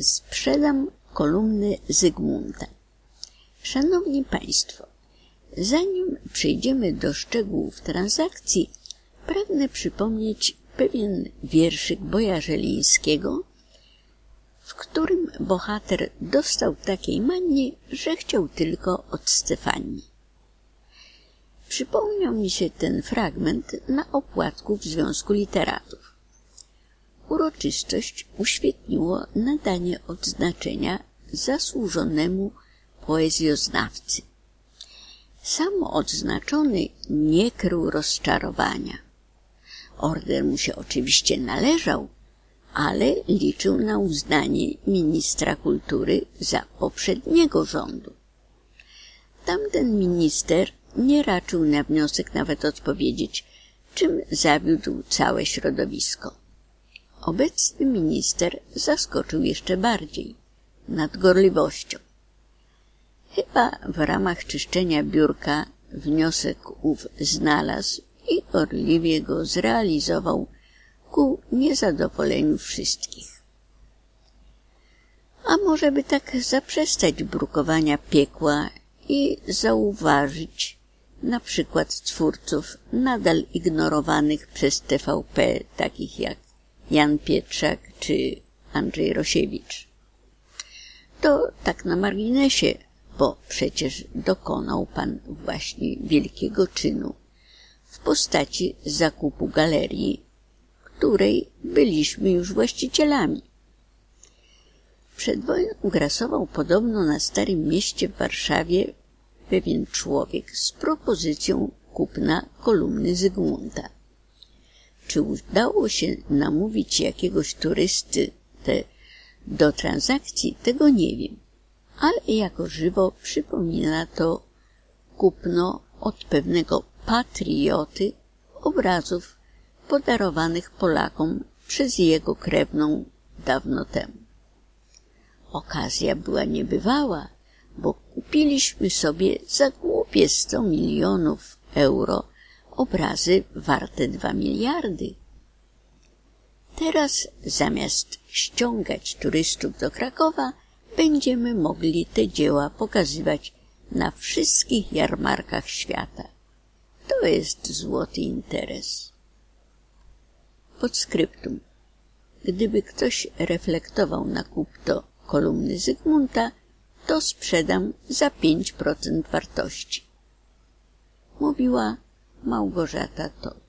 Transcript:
Sprzedam kolumny Zygmunta. Szanowni Państwo, zanim przejdziemy do szczegółów transakcji, pragnę przypomnieć pewien wierszyk Bojarzelińskiego, w którym bohater dostał takiej manii, że chciał tylko od Stefanii. Przypomniał mi się ten fragment na opłatku w Związku Literatów. Uroczystość uświetniło nadanie odznaczenia zasłużonemu poezjoznawcy. Sam odznaczony nie krył rozczarowania. Order mu się oczywiście należał, ale liczył na uznanie ministra kultury za poprzedniego rządu. Tamten minister nie raczył na wniosek nawet odpowiedzieć, czym zawiódł całe środowisko. Obecny minister zaskoczył jeszcze bardziej, nadgorliwością. Chyba w ramach czyszczenia biurka wniosek ów znalazł i gorliwie go zrealizował ku niezadowoleniu wszystkich. A może by tak zaprzestać brukowania piekła i zauważyć na przykład twórców nadal ignorowanych przez TVP, takich jak Jan Pietrzak czy Andrzej Rosiewicz. To tak na marginesie, bo przecież dokonał pan właśnie wielkiego czynu w postaci zakupu galerii, której byliśmy już właścicielami. Przed wojną grasował podobno na Starym Mieście w Warszawie pewien człowiek z propozycją kupna kolumny Zygmunta. Czy udało się namówić jakiegoś turysty do transakcji, tego nie wiem, ale jako żywo przypomina to kupno od pewnego patrioty obrazów podarowanych Polakom przez jego krewną dawno temu. Okazja była niebywała, bo kupiliśmy sobie za głupie 100 milionów euro obrazy warte 2 miliardy. Teraz zamiast ściągać turystów do Krakowa, będziemy mogli te dzieła pokazywać na wszystkich jarmarkach świata. To jest złoty interes. Podskryptum. Gdyby ktoś reflektował na kupno kolumny Zygmunta, to sprzedam za 5% wartości. Mówiła Małgorzata Todd.